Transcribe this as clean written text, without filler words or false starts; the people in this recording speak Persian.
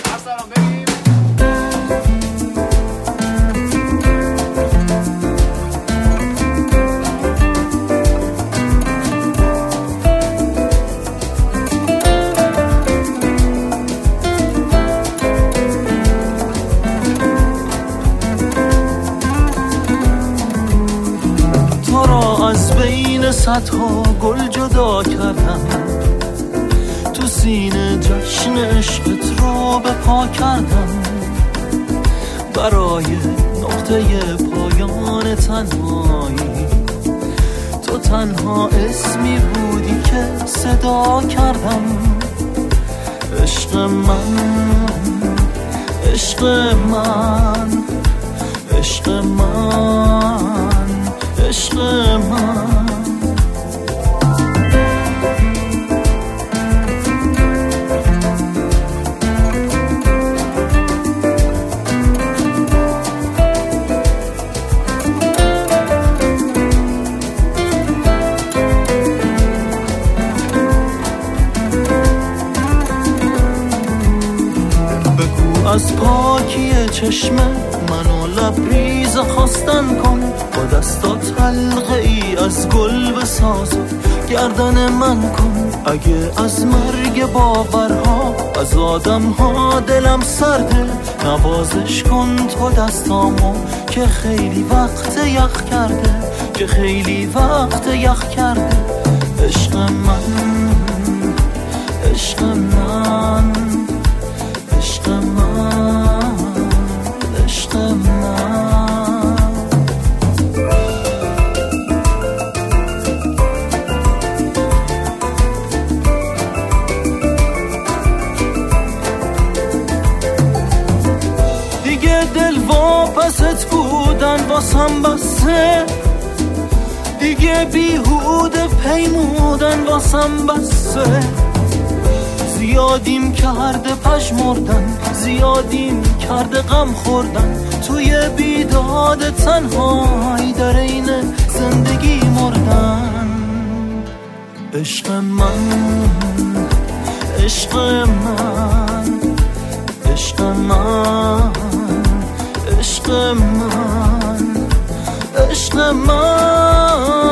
صدها گل جدا کردم، تو سینه جشن عشقت رو به پا کردم. برای نقطه پایان تنهایی تو تنها اسمی بودی که صدا کردم. عشق من، عشق من، عشق من، عشق من. از پاکی چشم منو لبریز خواستن کن، با دستات حلقه ای از گل بساز گردن من کن. اگه از مرگ باورها از آدمها دلم سرده، نوازش کن تو دستامو که خیلی وقت یخ کرده، که خیلی وقت یخ کرده. عشق من، عشق من، عشق من، عشق من. دیگه دل واپست بودن واسم بسه، دیگه بیهوده پیمودن واسم بسه. زیادیم کرده پژمردن، زیادیم کرده غم خوردن، توی بیداد تنهایی در این زندگی مردن. عشق من، عشق من، عشق من، عشق من، عشق من.